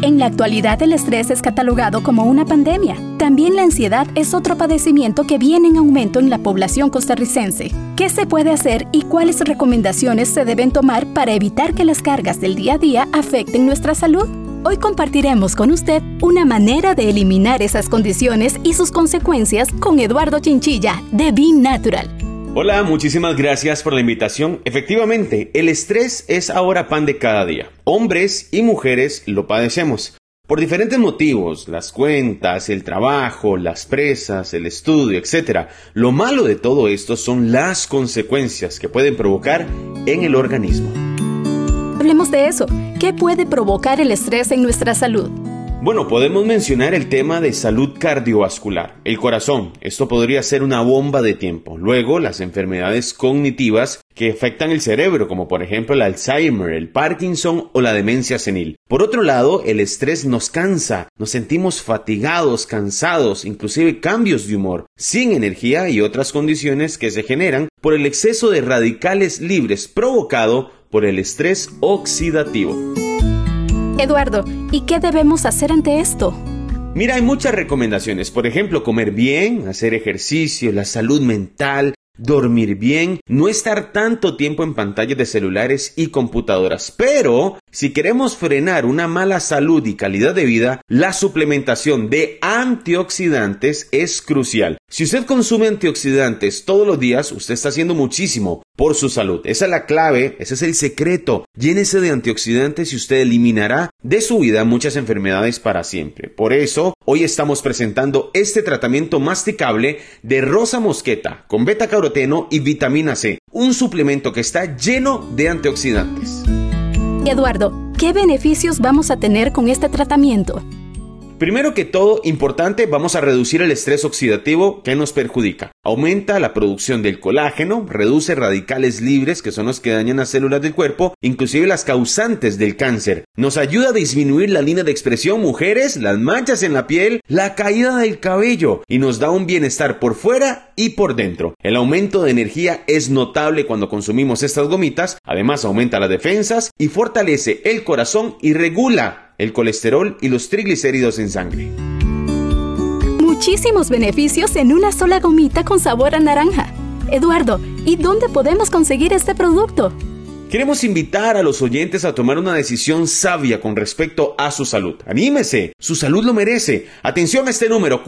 En la actualidad, el estrés es catalogado como una pandemia. También la ansiedad es otro padecimiento que viene en aumento en la población costarricense. ¿Qué se puede hacer y cuáles recomendaciones se deben tomar para evitar que las cargas del día a día afecten nuestra salud? Hoy compartiremos con usted una manera de eliminar esas condiciones y sus consecuencias con Eduardo Chinchilla de Be Natural. Hola, muchísimas gracias por la invitación. Efectivamente, el estrés es ahora pan de cada día. Hombres y mujeres lo padecemos. Por diferentes motivos, las cuentas, el trabajo, las presas, el estudio, etc. Lo malo de todo esto son las consecuencias que pueden provocar en el organismo. Hablemos de eso. ¿Qué puede provocar el estrés en nuestra salud? Bueno, podemos mencionar el tema de salud cardiovascular, el corazón. Esto podría ser una bomba de tiempo. Luego, las enfermedades cognitivas que afectan el cerebro, como por ejemplo el Alzheimer, el Parkinson o la demencia senil. Por otro lado, el estrés nos cansa, nos sentimos fatigados, cansados, inclusive cambios de humor, sin energía y otras condiciones que se generan por el exceso de radicales libres provocado por el estrés oxidativo. Eduardo, ¿y qué debemos hacer ante esto? Mira, hay muchas recomendaciones. Por ejemplo, comer bien, hacer ejercicio, la salud mental, dormir bien, no estar tanto tiempo en pantallas de celulares y computadoras. Pero, si queremos frenar una mala salud y calidad de vida, la suplementación de antioxidantes es crucial. Si usted consume antioxidantes todos los días, usted está haciendo muchísimo por su salud. Esa es la clave, ese es el secreto. Llénese de antioxidantes y usted eliminará de su vida muchas enfermedades para siempre. Por eso, hoy estamos presentando este tratamiento masticable de rosa mosqueta con beta-caroteno y vitamina C, un suplemento que está lleno de antioxidantes. Eduardo, ¿qué beneficios vamos a tener con este tratamiento? Primero que todo, importante, vamos a reducir el estrés oxidativo que nos perjudica. Aumenta la producción del colágeno, reduce radicales libres que son los que dañan las células del cuerpo, inclusive las causantes del cáncer. Nos ayuda a disminuir la línea de expresión, mujeres, las manchas en la piel, la caída del cabello y nos da un bienestar por fuera y por dentro. El aumento de energía es notable cuando consumimos estas gomitas, además aumenta las defensas y fortalece el corazón y regula el colesterol y los triglicéridos en sangre. Muchísimos beneficios en una sola gomita con sabor a naranja. Eduardo, ¿y dónde podemos conseguir este producto? Queremos invitar a los oyentes a tomar una decisión sabia con respecto a su salud. ¡Anímese! Su salud lo merece. Atención a este número,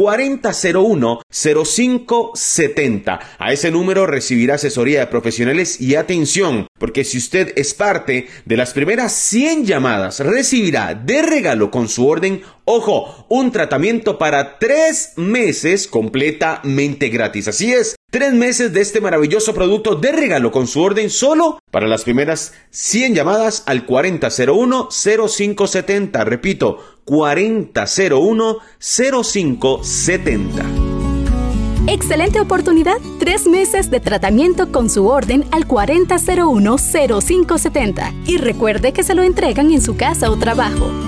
4001-0570. A ese número recibirá asesoría de profesionales y atención, porque si usted es parte de las primeras 100 llamadas, recibirá de regalo con su orden, ojo, un tratamiento para 3 meses completamente gratis. Así es, 3 meses de este maravilloso producto de regalo con su orden solo para las primeras 100 llamadas al 4001-0570. Repito, 4001-0570. Excelente oportunidad, 3 meses de tratamiento con su orden al 4001-0570. Y recuerde que se lo entregan en su casa o trabajo.